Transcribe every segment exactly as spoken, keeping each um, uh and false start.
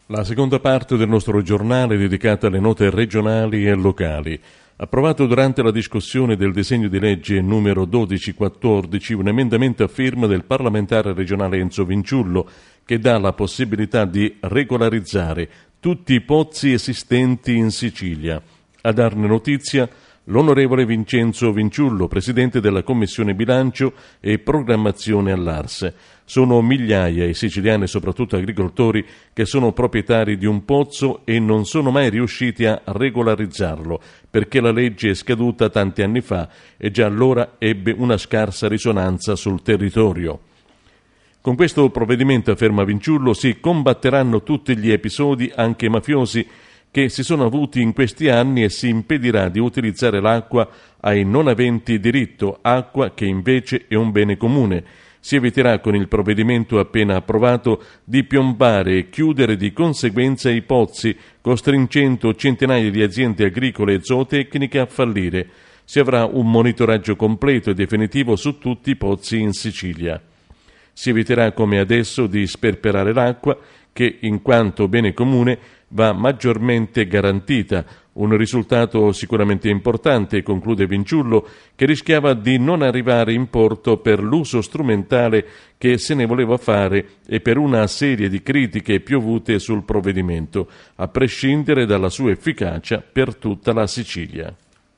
La seconda parte del nostro giornale è dedicata alle note regionali e locali. Approvato durante la discussione del disegno di legge numero dodici quattordici un emendamento a firma del parlamentare regionale Enzo Vinciullo che dà la possibilità di regolarizzare tutti i pozzi esistenti in Sicilia. A darne notizia l'onorevole Vincenzo Vinciullo, presidente della Commissione Bilancio e Programmazione all'Arse. Sono migliaia i siciliani, soprattutto agricoltori, che sono proprietari di un pozzo e non sono mai riusciti a regolarizzarlo, perché la legge è scaduta tanti anni fa e già allora ebbe una scarsa risonanza sul territorio. Con questo provvedimento, afferma Vinciullo, si combatteranno tutti gli episodi, anche mafiosi, che si sono avuti in questi anni e si impedirà di utilizzare l'acqua ai non aventi diritto, acqua che invece è un bene comune. Si eviterà con il provvedimento appena approvato di piombare e chiudere di conseguenza i pozzi, costringendo centinaia di aziende agricole e zootecniche a fallire. Si avrà un monitoraggio completo e definitivo su tutti i pozzi in Sicilia. Si eviterà come adesso di sperperare l'acqua che, in quanto bene comune, va maggiormente garantita, un risultato sicuramente importante, conclude Vinciullo, che rischiava di non arrivare in porto per l'uso strumentale che se ne voleva fare e per una serie di critiche piovute sul provvedimento, a prescindere dalla sua efficacia per tutta la Sicilia.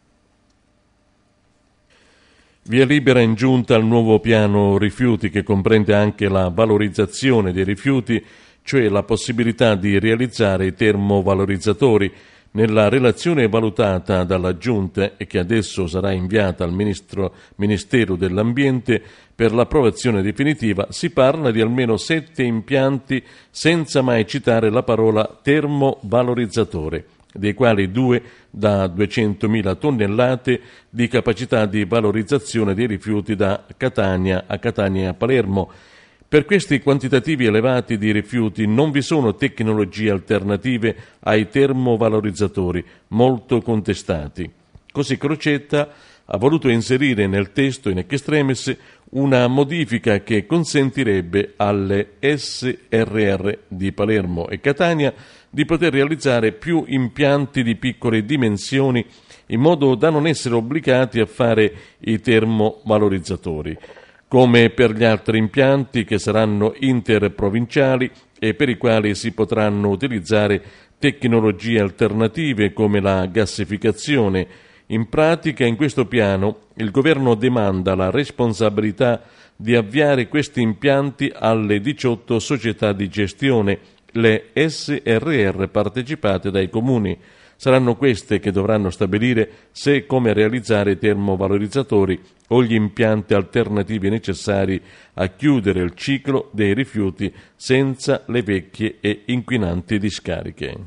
Via libera in giunta al nuovo piano rifiuti che comprende anche la valorizzazione dei rifiuti, cioè la possibilità di realizzare i termovalorizzatori. Nella relazione valutata dalla Giunta e che adesso sarà inviata al Ministro, Ministero dell'Ambiente per l'approvazione definitiva, si parla di almeno sette impianti senza mai citare la parola termovalorizzatore, dei quali due da duecentomila tonnellate di capacità di valorizzazione dei rifiuti da Catania a Catania e a Palermo. Per questi quantitativi elevati di rifiuti non vi sono tecnologie alternative ai termovalorizzatori, molto contestati. Così Crocetta ha voluto inserire nel testo in extremis una modifica che consentirebbe alle S R R di Palermo e Catania di poter realizzare più impianti di piccole dimensioni in modo da non essere obbligati a fare i termovalorizzatori, come per gli altri impianti che saranno interprovinciali e per i quali si potranno utilizzare tecnologie alternative come la gassificazione. In pratica, in questo piano, il governo demanda la responsabilità di avviare questi impianti alle diciotto società di gestione, le S R R partecipate dai comuni. Saranno queste che dovranno stabilire se e come realizzare i termovalorizzatori o gli impianti alternativi necessari a chiudere il ciclo dei rifiuti senza le vecchie e inquinanti discariche.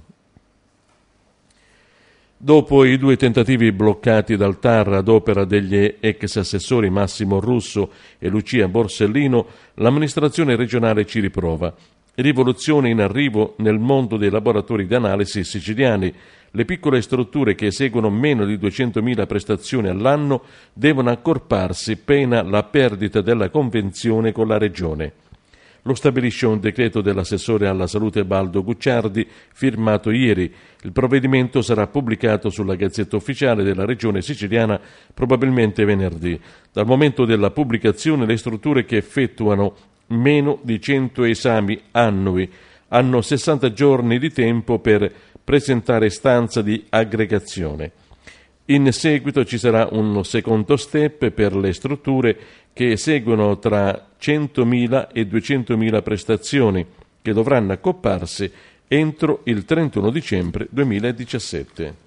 Dopo i due tentativi bloccati dal T A R ad opera degli ex assessori Massimo Russo e Lucia Borsellino, l'amministrazione regionale ci riprova. Rivoluzione in arrivo nel mondo dei laboratori di analisi siciliani. Le piccole strutture che eseguono meno di duecentomila prestazioni all'anno devono accorparsi pena la perdita della convenzione con la Regione. Lo stabilisce un decreto dell'assessore alla salute Baldo Gucciardi, firmato ieri. Il provvedimento sarà pubblicato sulla Gazzetta Ufficiale della Regione Siciliana probabilmente venerdì. Dal momento della pubblicazione, le strutture che effettuano meno di cento esami annui hanno sessanta giorni di tempo per presentare istanza di aggregazione. In seguito ci sarà un secondo step per le strutture che eseguono tra centomila e duecentomila prestazioni, che dovranno accopparsi entro il trentuno dicembre duemiladiciassette.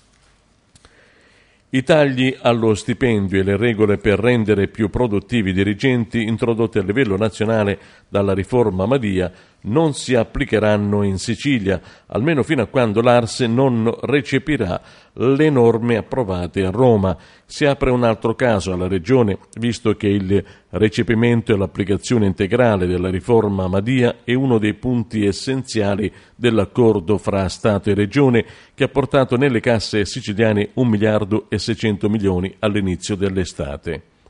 I tagli allo stipendio e le regole per rendere più produttivi i dirigenti introdotte a livello nazionale dalla riforma Madia non si applicheranno in Sicilia, almeno fino a quando l'Arse non recepirà le norme approvate a Roma. Si apre un altro caso alla Regione, visto che il recepimento e l'applicazione integrale della riforma Madia è uno dei punti essenziali dell'accordo fra Stato e Regione che ha portato nelle casse siciliane un miliardo e seicento milioni all'inizio dell'estate.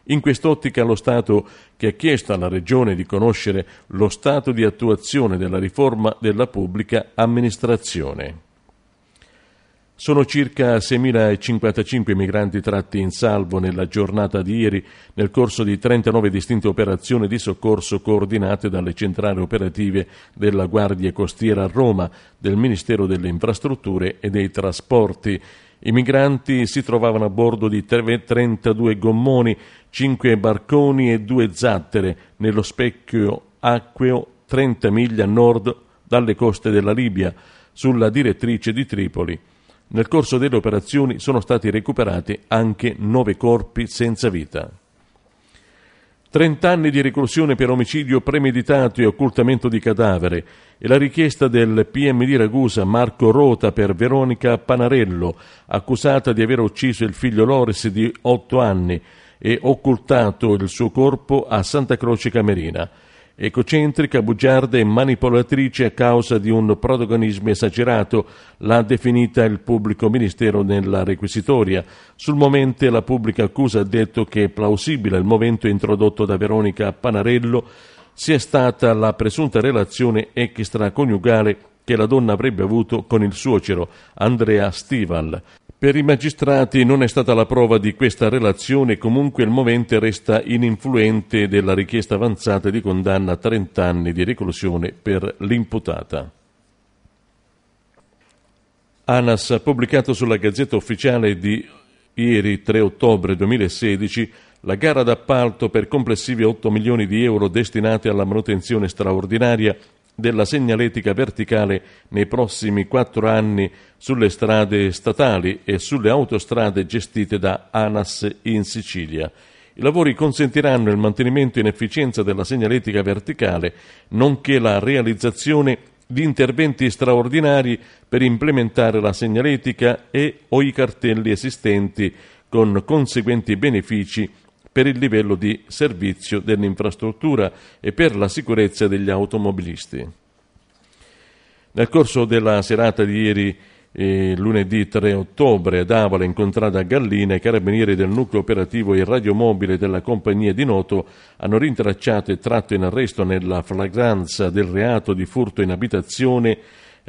In quest'ottica lo Stato, che ha chiesto alla Regione di conoscere lo stato di attuazione della riforma della pubblica amministrazione. Sono circa seimilacinquantacinque migranti tratti in salvo nella giornata di ieri nel corso di trentanove distinte operazioni di soccorso coordinate dalle centrali operative della Guardia Costiera a Roma, del Ministero delle Infrastrutture e dei Trasporti. I migranti si trovavano a bordo di trentadue gommoni, cinque barconi e due zattere nello specchio acqueo trenta miglia a nord dalle coste della Libia, sulla direttrice di Tripoli. Nel corso delle operazioni sono stati recuperati anche nove corpi senza vita. trent'anni di reclusione per omicidio premeditato e occultamento di cadavere e la richiesta del P M di Ragusa Marco Rota per Veronica Panarello, accusata di aver ucciso il figlio Loris di otto anni e occultato il suo corpo a Santa Croce Camerina. Ecocentrica, bugiarda e manipolatrice a causa di un protagonismo esagerato, l'ha definita il pubblico ministero nella requisitoria. Sul momento la pubblica accusa ha detto che è plausibile il movente introdotto da Veronica Panarello sia stata la presunta relazione extraconiugale che la donna avrebbe avuto con il suocero Andrea Stival. Per i magistrati non è stata la prova di questa relazione e comunque il movente resta ininfluente della richiesta avanzata di condanna a trenta anni di reclusione per l'imputata. ANAS ha pubblicato sulla Gazzetta Ufficiale di ieri tre ottobre duemilasedici la gara d'appalto per complessivi otto milioni di euro destinati alla manutenzione straordinaria della segnaletica verticale nei prossimi quattro anni sulle strade statali e sulle autostrade gestite da ANAS in Sicilia. I lavori consentiranno il mantenimento in efficienza della segnaletica verticale, nonché la realizzazione di interventi straordinari per implementare la segnaletica e o i cartelli esistenti con conseguenti benefici per il livello di servizio dell'infrastruttura e per la sicurezza degli automobilisti. Nel corso della serata di ieri, eh, lunedì tre ottobre, ad Avola, in contrada Gallina, i carabinieri del nucleo operativo e radiomobile della compagnia di Noto hanno rintracciato e tratto in arresto nella flagranza del reato di furto in abitazione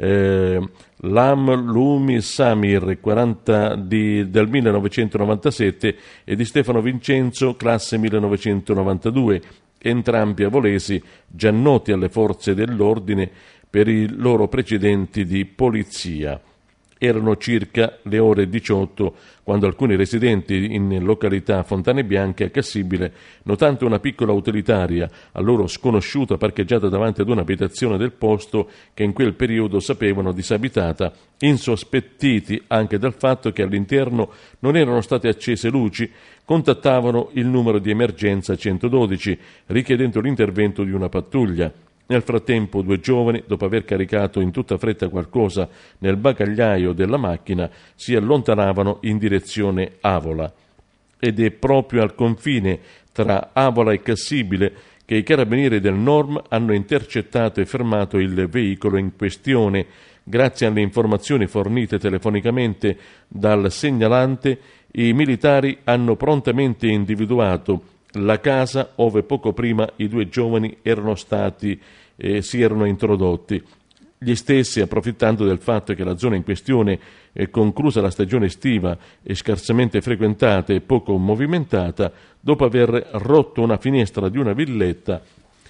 Eh, Lam Lumi Samir, quaranta di, del millenovecentonovantasette, e di Stefano Vincenzo, classe millenovecentonovantadue, entrambi avolesi, già noti alle forze dell'ordine per i loro precedenti di polizia. Erano circa le ore diciotto quando alcuni residenti in località Fontane Bianche a Cassibile, notando una piccola utilitaria a loro sconosciuta parcheggiata davanti ad un'abitazione del posto che in quel periodo sapevano disabitata, insospettiti anche dal fatto che all'interno non erano state accese luci, contattavano il numero di emergenza centododici richiedendo l'intervento di una pattuglia. Nel frattempo due giovani, dopo aver caricato in tutta fretta qualcosa nel bagagliaio della macchina, si allontanavano in direzione Avola. Ed è proprio al confine tra Avola e Cassibile che i carabinieri del Norm hanno intercettato e fermato il veicolo in questione. Grazie alle informazioni fornite telefonicamente dal segnalante, i militari hanno prontamente individuato la casa ove poco prima i due giovani erano stati e si erano introdotti. Gli stessi, approfittando del fatto che la zona in questione è conclusa la stagione estiva e scarsamente frequentata e poco movimentata, dopo aver rotto una finestra di una villetta,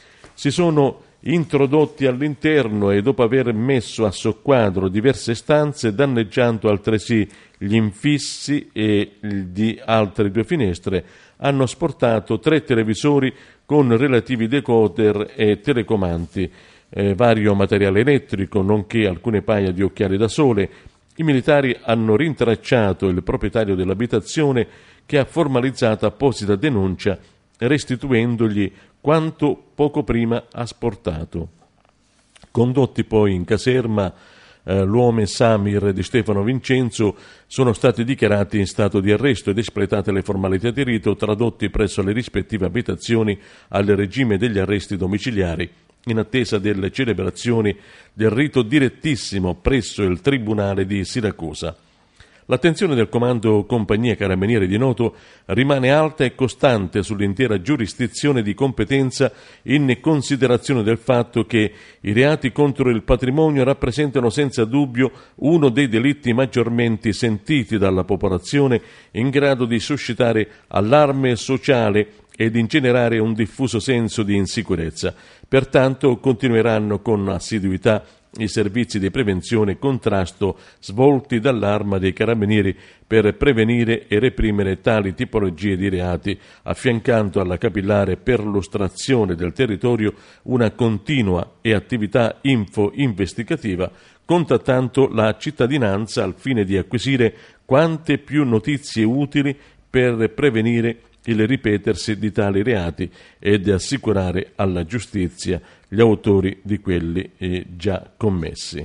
si sono introdotti all'interno e dopo aver messo a soqquadro diverse stanze, danneggiando altresì gli infissi e di altre due finestre, hanno sportato tre televisori con relativi decoder e telecomandi, eh, vario materiale elettrico, nonché alcune paia di occhiali da sole. I militari hanno rintracciato il proprietario dell'abitazione, che ha formalizzato apposita denuncia restituendogli quanto poco prima ha sportato. Condotti poi in caserma, eh, l'uomo Samir di Stefano Vincenzo sono stati dichiarati in stato di arresto ed espletate le formalità di rito, tradotti presso le rispettive abitazioni al regime degli arresti domiciliari, in attesa delle celebrazioni del rito direttissimo presso il Tribunale di Siracusa. L'attenzione del Comando Compagnia Carabinieri di Noto rimane alta e costante sull'intera giurisdizione di competenza in considerazione del fatto che i reati contro il patrimonio rappresentano senza dubbio uno dei delitti maggiormente sentiti dalla popolazione, in grado di suscitare allarme sociale ed ingenerare un diffuso senso di insicurezza. Pertanto continueranno con assiduità i servizi di prevenzione e contrasto svolti dall'Arma dei Carabinieri per prevenire e reprimere tali tipologie di reati, affiancando alla capillare perlustrazione del territorio una continua e attività info-investigativa, contattando la cittadinanza al fine di acquisire quante più notizie utili per prevenire il ripetersi di tali reati ed assicurare alla giustizia gli autori di quelli eh, già commessi.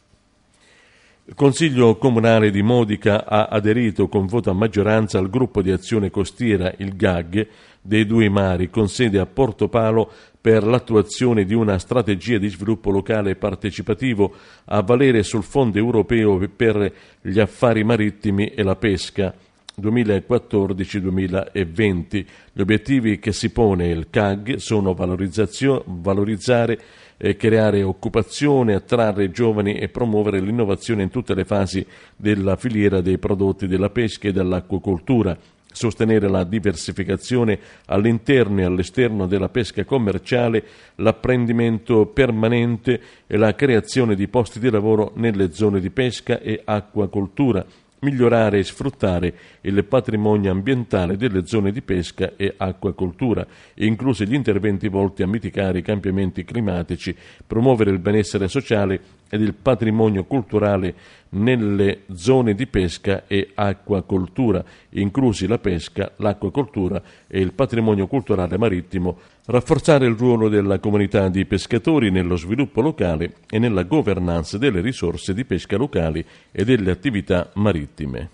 Il Consiglio Comunale di Modica ha aderito con voto a maggioranza al gruppo di azione costiera, il G A G, dei Due Mari, con sede a Portopalo, per l'attuazione di una strategia di sviluppo locale partecipativo a valere sul Fondo europeo per gli affari marittimi e la pesca duemilaquattordici duemilaventi. Gli obiettivi che si pone il C A G sono valorizzare e creare occupazione, attrarre giovani e promuovere l'innovazione in tutte le fasi della filiera dei prodotti della pesca e dell'acquacoltura, sostenere la diversificazione all'interno e all'esterno della pesca commerciale, l'apprendimento permanente e la creazione di posti di lavoro nelle zone di pesca e acquacoltura, migliorare e sfruttare il patrimonio ambientale delle zone di pesca e acquacoltura, inclusi gli interventi volti a mitigare i cambiamenti climatici, promuovere il benessere sociale ed il patrimonio culturale nelle zone di pesca e acquacoltura, inclusi la pesca, l'acquacoltura e il patrimonio culturale marittimo, rafforzare il ruolo della comunità di pescatori nello sviluppo locale e nella governance delle risorse di pesca locali e delle attività marittime.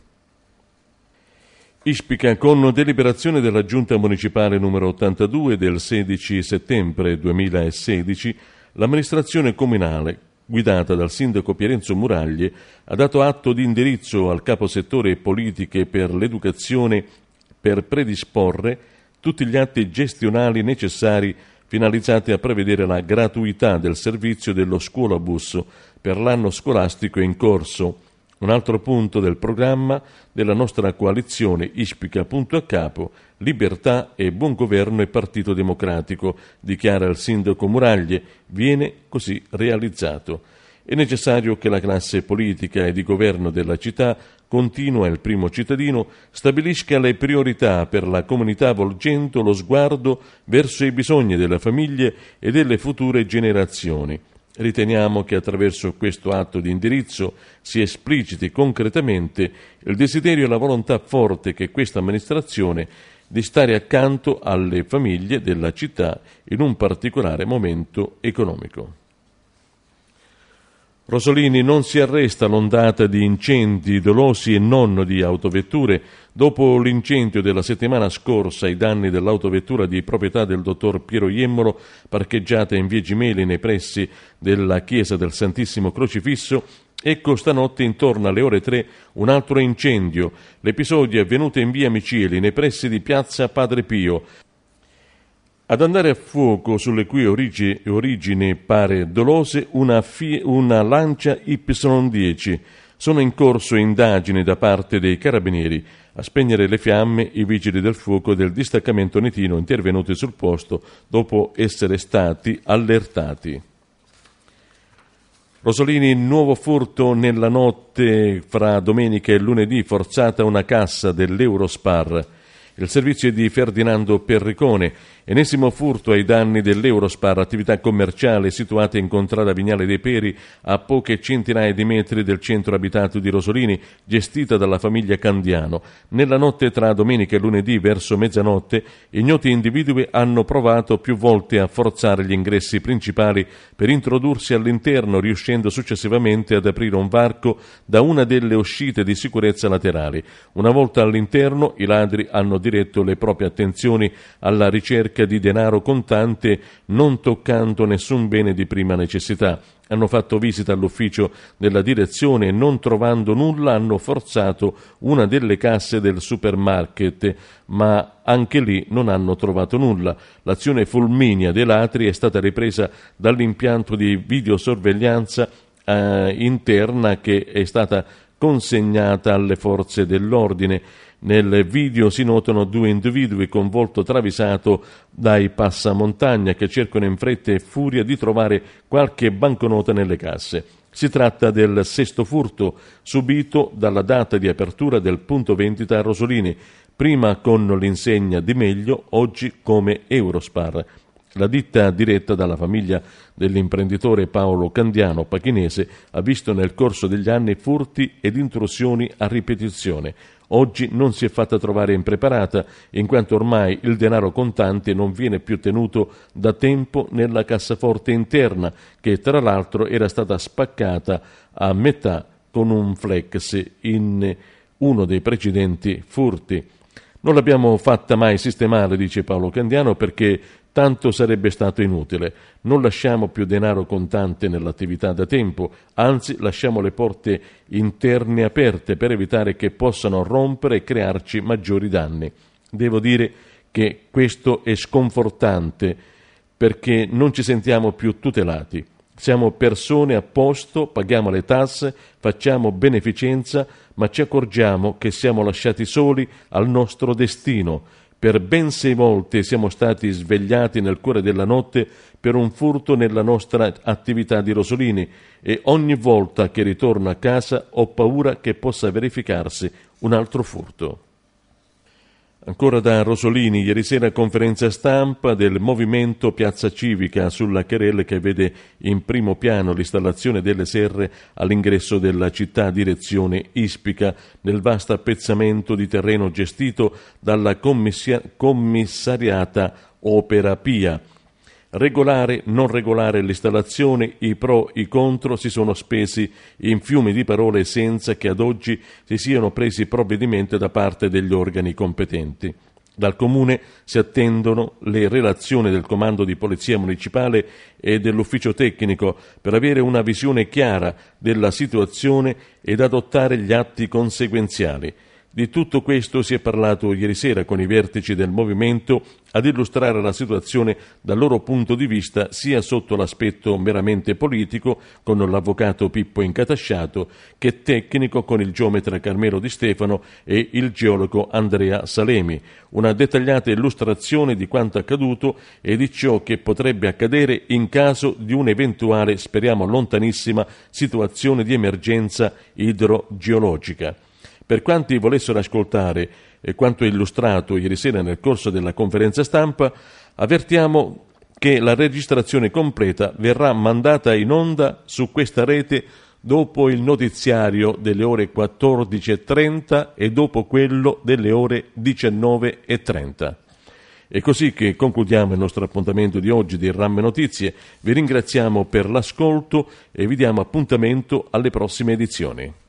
Ispica, con deliberazione della Giunta Municipale numero ottantadue del sedici settembre duemilasedici, l'amministrazione comunale, guidata dal sindaco Pierenzo Muraglie, ha dato atto di indirizzo al caposettore politiche per l'educazione per predisporre tutti gli atti gestionali necessari finalizzati a prevedere la gratuità del servizio dello scuolabus per l'anno scolastico in corso. Un altro punto del programma della nostra coalizione Ispica punto a capo, Libertà e Buon Governo e Partito Democratico, dichiara il sindaco Muraglie, viene così realizzato. È necessario che la classe politica e di governo della città, continua il primo cittadino, stabilisca le priorità per la comunità volgendo lo sguardo verso i bisogni delle famiglie e delle future generazioni. Riteniamo che attraverso questo atto di indirizzo si espliciti concretamente il desiderio e la volontà forte che questa amministrazione di stare accanto alle famiglie della città in un particolare momento economico. Rosolini non si arresta l'ondata di incendi dolosi e non di autovetture dopo l'incendio della settimana scorsa ai danni dell'autovettura di proprietà del dottor Piero Iemmolo, parcheggiata in via Gimeli nei pressi della chiesa del Santissimo Crocifisso. Ecco stanotte intorno alle ore tre un altro incendio. L'episodio è avvenuto in via Micieli nei pressi di piazza Padre Pio. Ad andare a fuoco, sulle cui origini, origini pare dolose, una, fi, una Lancia Y dieci. Sono in corso indagini da parte dei carabinieri. A spegnere le fiamme i vigili del fuoco del distaccamento nitino intervenuti sul posto dopo essere stati allertati. Rosolini, nuovo furto nella notte fra domenica e lunedì, forzata una cassa dell'Eurospar. Il servizio è di Ferdinando Perricone, ennesimo furto ai danni dell'Eurospar, attività commerciale situata in contrada Vignale dei Peri, a poche centinaia di metri del centro abitato di Rosolini, gestita dalla famiglia Candiano. Nella notte tra domenica e lunedì, verso mezzanotte, ignoti individui hanno provato più volte a forzare gli ingressi principali per introdursi all'interno, riuscendo successivamente ad aprire un varco da una delle uscite di sicurezza laterali. Una volta all'interno, i ladri hanno diretto le proprie attenzioni alla ricerca di denaro contante, non toccando nessun bene di prima necessità. Hanno fatto visita all'ufficio della direzione e, non trovando nulla, hanno forzato una delle casse del supermarket, ma anche lì non hanno trovato nulla. L'azione fulminea dei ladri è stata ripresa dall'impianto di videosorveglianza eh, interna che è stata consegnata alle forze dell'ordine. Nel video si notano due individui con volto travisato dai passamontagna che cercano in fretta e furia di trovare qualche banconota nelle casse. Si tratta del sesto furto subito dalla data di apertura del punto vendita a Rosolini, prima con l'insegna Di Meglio, oggi come Eurospar. La ditta, diretta dalla famiglia dell'imprenditore Paolo Candiano Pachinese, ha visto nel corso degli anni furti ed intrusioni a ripetizione. Oggi non si è fatta trovare impreparata, in quanto ormai il denaro contante non viene più tenuto da tempo nella cassaforte interna, che tra l'altro era stata spaccata a metà con un flex in uno dei precedenti furti. Non l'abbiamo fatta mai sistemare, dice Paolo Candiano, perché tanto sarebbe stato inutile. Non lasciamo più denaro contante nell'attività da tempo, anzi lasciamo le porte interne aperte per evitare che possano rompere e crearci maggiori danni. Devo dire che questo è sconfortante perché non ci sentiamo più tutelati. Siamo persone a posto, paghiamo le tasse, facciamo beneficenza, ma ci accorgiamo che siamo lasciati soli al nostro destino. Per ben sei volte siamo stati svegliati nel cuore della notte per un furto nella nostra attività di Rosolini e ogni volta che ritorno a casa ho paura che possa verificarsi un altro furto. Ancora da Rosolini, ieri sera conferenza stampa del movimento Piazza Civica sulla querela che vede in primo piano l'installazione delle serre all'ingresso della città, direzione Ispica, nel vasto appezzamento di terreno gestito dalla commissia- commissariata Opera Pia. Regolare, non regolare l'installazione, i pro, i contro si sono spesi in fiumi di parole senza che ad oggi si siano presi provvedimenti da parte degli organi competenti. Dal Comune si attendono le relazioni del Comando di Polizia Municipale e dell'Ufficio Tecnico per avere una visione chiara della situazione ed adottare gli atti conseguenziali. Di tutto questo si è parlato ieri sera con i vertici del movimento ad illustrare la situazione dal loro punto di vista sia sotto l'aspetto meramente politico con l'avvocato Pippo Incatasciato che tecnico con il geometra Carmelo Di Stefano e il geologo Andrea Salemi. Una dettagliata illustrazione di quanto accaduto e di ciò che potrebbe accadere in caso di un'eventuale, speriamo lontanissima, situazione di emergenza idrogeologica. Per quanti volessero ascoltare eh, quanto illustrato ieri sera nel corso della conferenza stampa, avvertiamo che la registrazione completa verrà mandata in onda su questa rete dopo il notiziario delle ore quattordici e trenta e dopo quello delle ore diciannove e trenta. È così che concludiamo il nostro appuntamento di oggi di Ramme Notizie. Vi ringraziamo per l'ascolto e vi diamo appuntamento alle prossime edizioni.